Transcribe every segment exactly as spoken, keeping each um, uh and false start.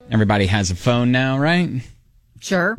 Everybody has a phone now, right? Sure.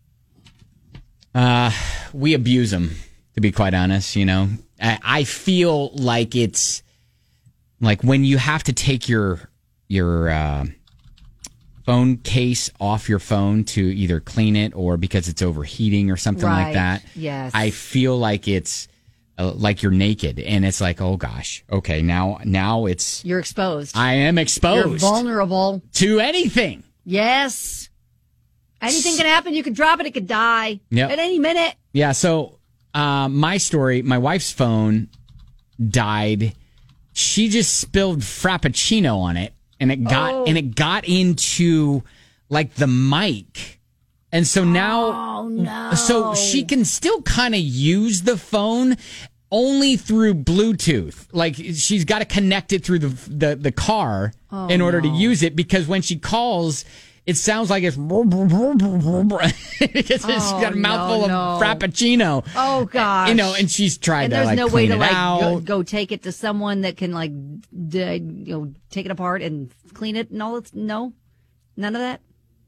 Uh, we abuse them, to be quite honest, you know. I, I feel like it's like when you have to take your your uh, phone case off your phone to either clean it or because it's overheating or something right. like that. Yes. I feel like it's uh, like you're naked and it's like, oh gosh, okay, now now it's You're exposed. I am exposed. You're vulnerable to anything. Yes. Anything can happen. You could drop it. It could die yep. at any minute. Yeah. So uh, my story, my wife's phone died. She just spilled Frappuccino on it, and it got oh. and it got into like the mic, and so now, oh, no. so she can still kind of use the phone. Only through Bluetooth. Like, she's got to connect it through the the, the car oh, in order no. to use it, because when she calls, it sounds like it's because she's oh, got a mouthful no, no. of Frappuccino. Oh, gosh. You know, and she's tried and to, there's like, no clean way to, it like, out. go, go take it to someone that can, like, d- you know, take it apart and clean it and all that? No? None of that?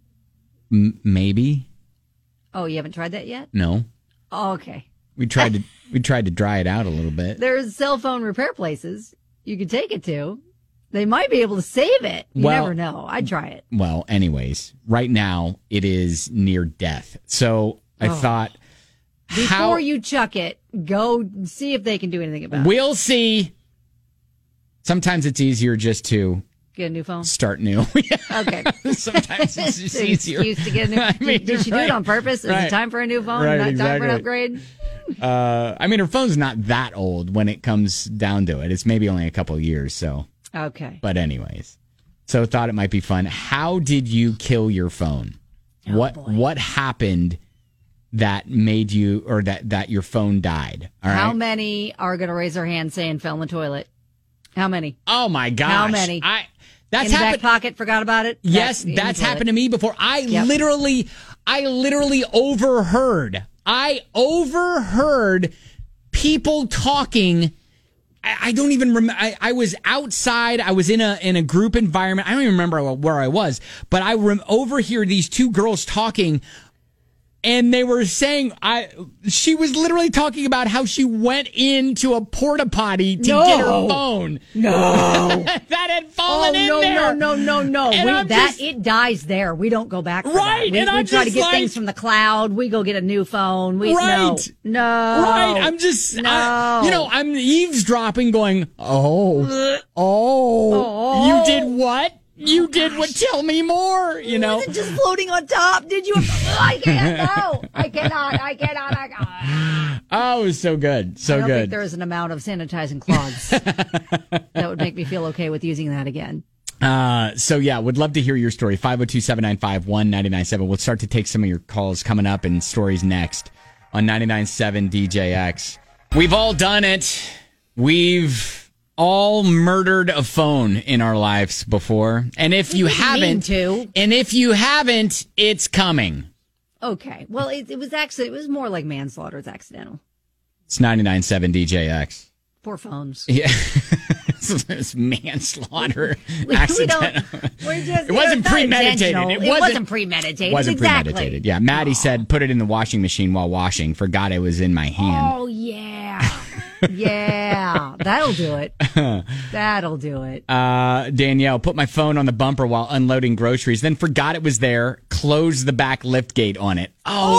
M- maybe. Oh, you haven't tried that yet? No. Oh, okay. We tried to we tried to dry it out a little bit. There's cell phone repair places you could take it to. They might be able to save it. You well, never know. I'd try it. Well, anyways, right now it is near death. So I oh. thought, before how, you chuck it, go see if they can do anything about we'll it. We'll see. Sometimes it's easier just to get a new phone. Start new. Okay. Sometimes it's just an easier. Excuse to get a new. I mean, did she right, do it on purpose? Is right, it time for a new phone? Right, Not exactly. time for an upgrade? Uh, I mean, her phone's not that old when it comes down to it. It's maybe only a couple of years. So. Okay. But anyways, so thought it might be fun. How did you kill your phone? Oh, what boy. What happened that made you, or that, that your phone died? All right. How many are going to raise their hand saying fell in the toilet? How many? Oh my gosh. How many? I that's in the happened. back pocket, forgot about it. Yes, Back, that's happened to me before. I yep. literally, I literally overheard. I overheard people talking. I, I don't even remember. I, I was outside. I was in a in a group environment. I don't even remember where I was, but I rem- overhear these two girls talking. And they were saying, I. She was literally talking about how she went into a porta potty to no. get her phone. No, that had fallen oh, in no, there. No, no, no, no, And we, I'm that just, it dies there. We don't go back. For right, that. We, and we I'm try to just get like, things from the cloud. We go get a new phone. We right, no, no, right. I'm just, no. I, you know, I'm eavesdropping, going, oh, oh, oh, you did what? You oh, did what? Tell me more. You know, was it just floating on top? Did you? I can't. No, I cannot. I cannot. I cannot. Oh, it was so good, so I don't good. think there is an amount of sanitizing clogs that would make me feel okay with using that again. Uh, so yeah, would love to hear your story. five oh two, seven nine five, one nine nine seven. We'll start to take some of your calls coming up and stories next on ninety-nine point seven D J X. We've all done it. We've all murdered a phone in our lives before. And if you haven't, to. and if you haven't, it's coming. Okay. Well, it, it was actually, it was more like manslaughter. It's accidental. It's ninety-nine point seven D J X. Poor phones. Yeah. It's manslaughter. we, accidental. We don't, we're just, it wasn't premeditated. It, It wasn't, wasn't premeditated. wasn't exactly. premeditated. Yeah. Maddie Aww. said, put it in the washing machine while washing. Forgot it was in my hand. Oh, yeah. Yeah. That'll do it. That'll do it. Uh, Danielle, put my phone on the bumper while unloading groceries, then forgot it was there, closed the back lift gate on it.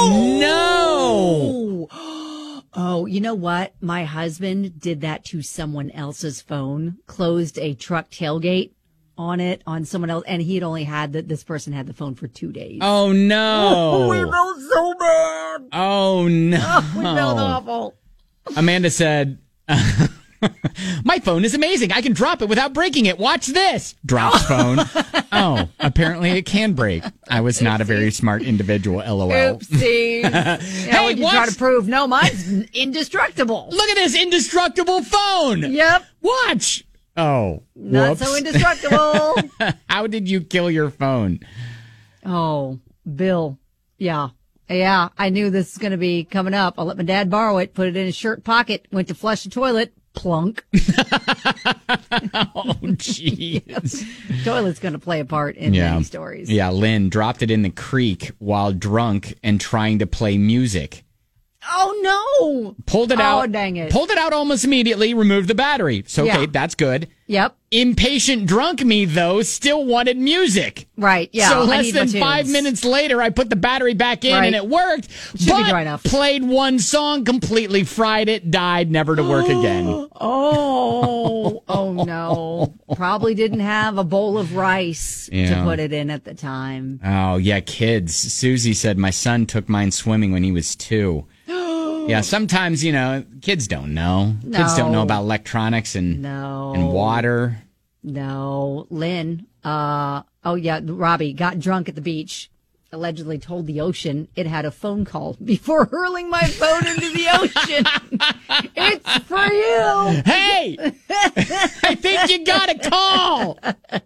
Oh, oh. no. Oh, you know what? My husband did that to someone else's phone, closed a truck tailgate on it, on someone else, and he had only had that this person had the phone for two days. Oh, no. Oh, we felt so bad. Oh, no. Oh, we felt awful. Amanda said, my phone is amazing. I can drop it without breaking it. Watch this. Drops phone. Oh, apparently it can break. I was not a very smart individual, LOL. Oopsie. Yeah, hey, would you watch. try to prove? No, mine's indestructible. Look at this indestructible phone. Yep. Watch. Oh, not whoops. so indestructible. How did you kill your phone? Oh, Bill. Yeah. Yeah, I knew this was going to be coming up. I'll let my dad borrow it, put it in his shirt pocket, went to flush the toilet, Plunk. Oh, jeez. Toilet's going to play a part in Yeah. many stories. Yeah, Lynn dropped it in the creek while drunk and trying to play music. Oh, no. Pulled it Oh, out. dang it. Pulled it out almost immediately, removed the battery. So, okay, Yeah. that's good. Yep. Impatient drunk me, though, still wanted music. Right. Yeah. So I less need my than five tunes. minutes later, I put the battery back in Right. and it worked. Should but be dry enough. Played one song, completely fried it, died, never to work again. Oh, oh no. Probably didn't have a bowl of rice Yeah. to put it in at the time. Oh, yeah, kids. Susie said, my son took mine swimming when he was two. Yeah, sometimes, you know, kids don't know. Kids don't know No. about electronics and, No. and water. No. Lynn, uh, oh yeah, Robbie got drunk at the beach. Allegedly told the ocean it had a phone call before hurling my phone into the ocean. It's for you. Hey, I think you got a call.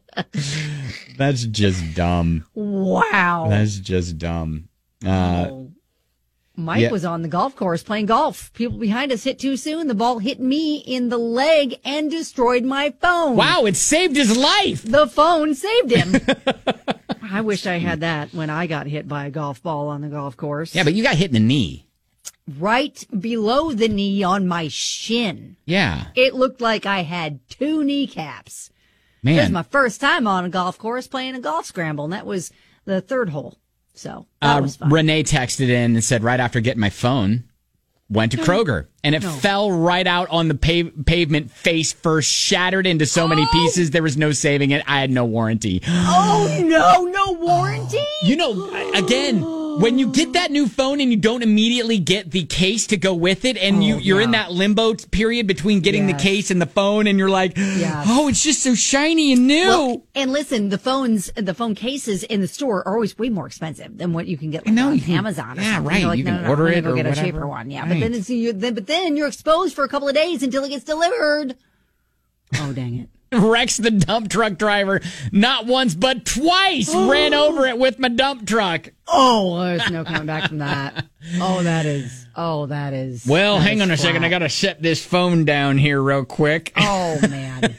That's just dumb. Wow. That's just dumb. Uh, Mike yeah. was on the golf course playing golf. People behind us hit too soon. The ball hit me in the leg and destroyed my phone. wow, it saved his life. The phone saved him. I wish I had that when I got hit by a golf ball on the golf course. Yeah, but you got hit in the knee. Right below the knee on my shin. Yeah, It looked like I had two kneecaps. It was man. my first time on a golf course playing a golf scramble, and that was the third hole. So that Uh, was fun. Renee texted in and said, right after getting my phone, went to Kroger, and it fell right out on the pave- pavement face first, shattered into so many Oh! pieces. There was no saving it. I had no warranty. Oh, no, no warranty? You know, again, when you get that new phone and you don't immediately get the case to go with it, and you, you're in yeah. that limbo t- period between getting Yes. the case and the phone, and you're like, Yes. oh, it's just so shiny and new. Well, and listen, the phones, the phone cases in the store are always way more expensive than what you can get like, know, on you can- Amazon or yeah, something. right, You're like, you no, can no, no, order I'm gonna it go or get a whatever. cheaper one. Yeah, Right. but then it's you. Then, but then you're exposed for a couple of days until it gets delivered. Oh, dang it! Rex, the dump truck driver, not once but twice ran over it with my dump truck. Oh, there's no coming back from that. Oh, that is. Oh, that is. Well, that hang is on a second. I flat. got to set this phone down here real quick. Oh man.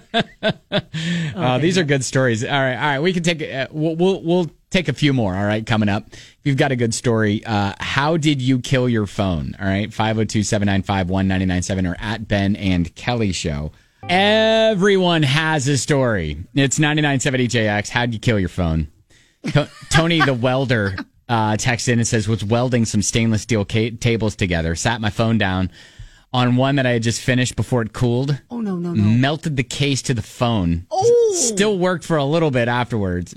Uh, these are good stories. All right, all right. We can take. Uh, we'll, we'll we'll take a few more. All right, coming up. If you've got a good story, uh, how did you kill your phone? All right, five zero two seven nine five one nine nine seven or at Ben and Kelly Show. Everyone has a story. It's ninety-nine seven H A X. How'd you kill your phone? To- Tony the welder uh, texts in and says, was welding some stainless steel ca- tables together. Sat my phone down on one that I had just finished before it cooled. Oh no no no. Melted the case to the phone. Oh. Still worked for a little bit afterwards.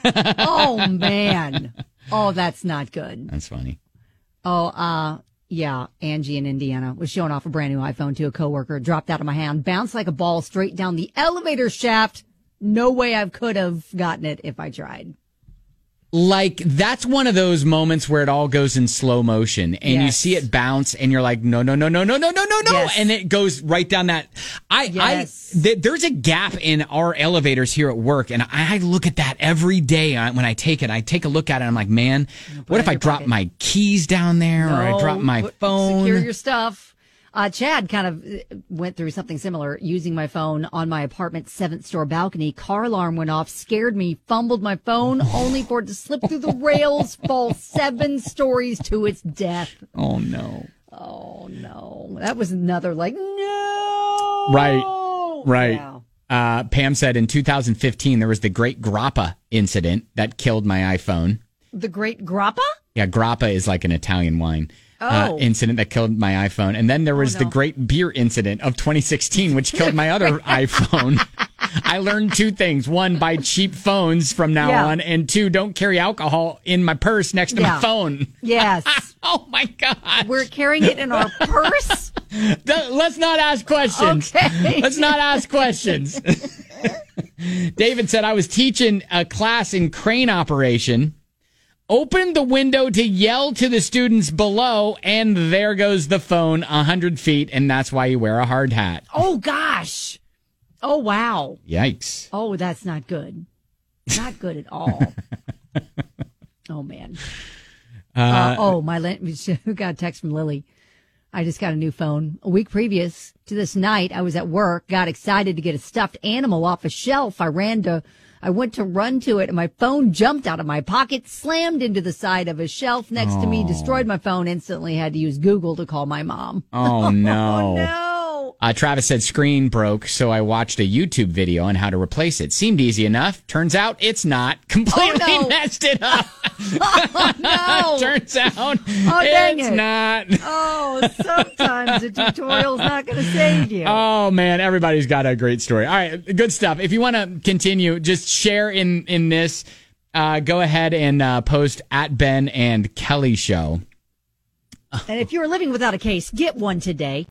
Oh man. Oh, that's not good. That's funny. Oh, uh, yeah. Angie in Indiana was showing off a brand new iPhone to a coworker. Dropped out of my hand, bounced like a ball straight down the elevator shaft. No way I could have gotten it if I tried. Like, that's one of those moments where it all goes in slow motion and you Yes. see it bounce and you're like, no, no, no, no, no, no, no, no, no. Yes. And it goes right down that. I, Yes. I, th- there's a gap in our elevators here at work. And I, I look at that every day uh, when I take it. I take a look at it. And I'm like, man, what it if in I your drop pocket. my keys down there or I No, drop my put- phone? Secure your stuff. Uh, Chad kind of uh, went through something similar using my phone on my apartment's seventh store balcony. Car alarm went off, scared me, fumbled my phone, only for it to slip through the rails, fall seven stories to its death. Oh, no. Oh, no. That was another like, no. Right, right. Yeah. Uh, Pam said in two thousand fifteen, there was the Great Grappa incident that killed my iPhone. The Great Grappa? Yeah, Grappa is like an Italian wine. Uh, Oh. incident that killed my iPhone. And then there was no. the Great Beer incident of twenty sixteen, which killed my other iPhone. I learned two things. One, buy cheap phones from now Yeah. on. And two, don't carry alcohol in my purse next to Yeah. my phone. Yes. Oh, my God. We're carrying it in our purse? Let's not ask questions. Okay. Let's not ask questions. David said, I was teaching a class in crane operation, opened the window to yell to the students below, and there goes the phone a hundred feet, and that's why you wear a hard hat. Oh, gosh. Oh, wow. Yikes. Oh, that's not good. Not good at all. Oh, man. Uh, oh, my, Lin- we got a text from Lily. I just got a new phone a week previous to this night. I was at work, got excited to get a stuffed animal off a shelf. I ran to, I went to run to it and my phone jumped out of my pocket, slammed into the side of a shelf next oh. to me, destroyed my phone, instantly had to use Google to call my mom. Oh, no. Oh, no. Uh, Travis said screen broke, so I watched a YouTube video on how to replace it. Seemed easy enough. Turns out it's not. Completely oh, no. messed it up. Oh, no. Turns out oh, dang it's it. not. Oh, sometimes the tutorial's not going to save you. Oh, man. Everybody's got a great story. All right. Good stuff. If you want to continue, just share in, in this. Uh, go ahead and uh, post at Ben and Kelly Show. And if you're living without a case, get one today.